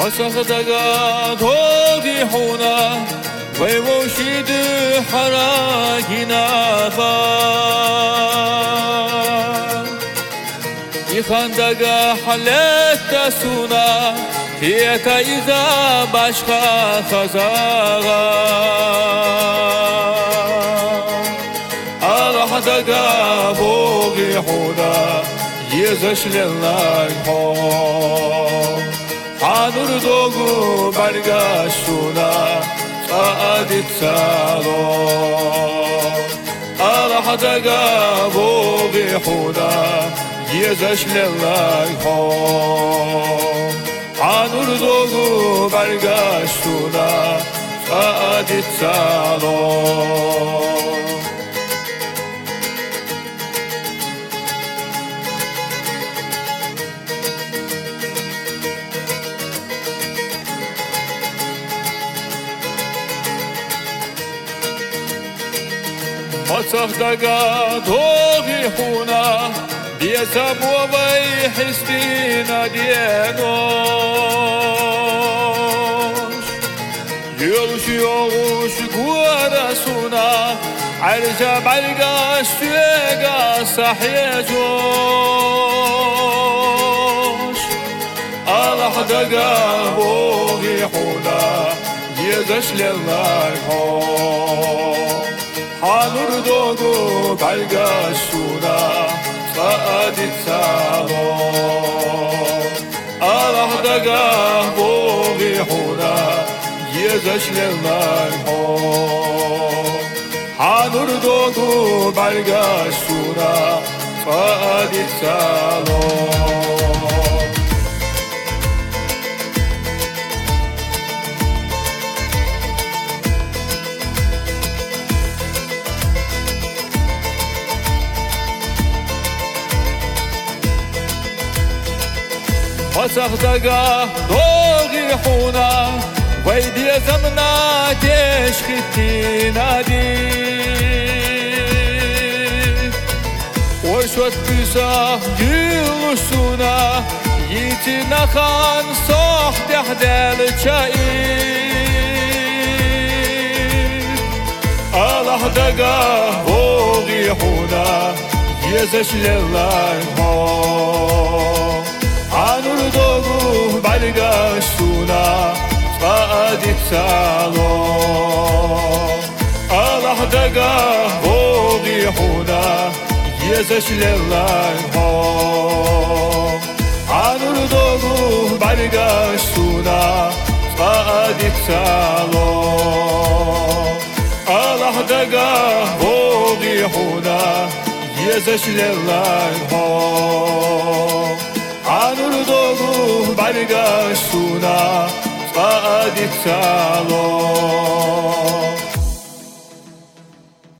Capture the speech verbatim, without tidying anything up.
مسخدگا توگی حونا وی وشید حراگی نفر یخندگا حلت سونا هیتا ایزا باشخا خزاغا آلحدگا بوگی حونا یزش للنگ حوم حانور دوگو برگشتونا ساعدت سالو آلحدگا بوگی حونا یزش للنگ حوم حانور دوگو برگشتونا ساعدت سالو مسخدگا توگی حونا بیزم و وی حستینا دینوش یلوش یلوش گوارسونا عرجا برگاش تویگا سحیجوش آلحدگا بوگی حونا یزش للنگ حوم حانور دوگو برگشتونا ساعدت سالو آلحدگا بوگی حونا یزش للنگ حوم حانور دوگو برگشتونا ساعدت سالو مسخدگا توگی حونا وی دیزمنا تشختی نادی وشوت بیسا یلوشونا ییتی نخان صح دحدل چایی آلحدگا بوگی حونا یزش للنگ حوم حانور دوگو برگشتونا ساعدت سالو آلحدگا بوگی حونا یزش للنگ حوم حانور دوگو برگشتونا ساعدت سالو آلحدگا بوگی حونا یزش للنگ حوم حانور دوگو برگشتونا ساعدت سالو